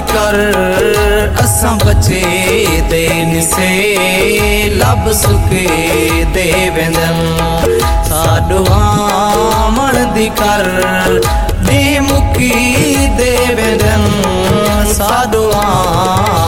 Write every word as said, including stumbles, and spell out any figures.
कर असां बचे दे निसे लब सुके दे वेंदन साडो आमण दी कर दे मुकी दे वेंदन साडो